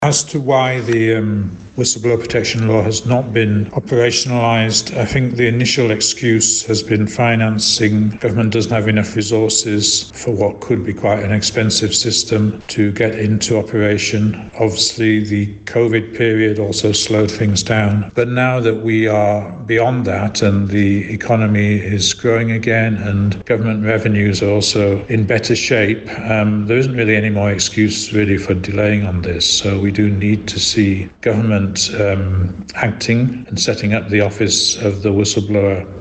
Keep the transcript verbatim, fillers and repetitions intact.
As to why the um, whistleblower protection law has not been operationalised, I think the initial excuse has been financing. Government doesn't have enough resources for what could be quite an expensive system to get into operation. Obviously, the COVID period also slowed things down. But now that we are beyond that and the economy is growing again and government revenues are also in better shape, um, there isn't really any more excuse really for delaying on this. So we do need to see government um, acting and setting up the office of the whistleblower.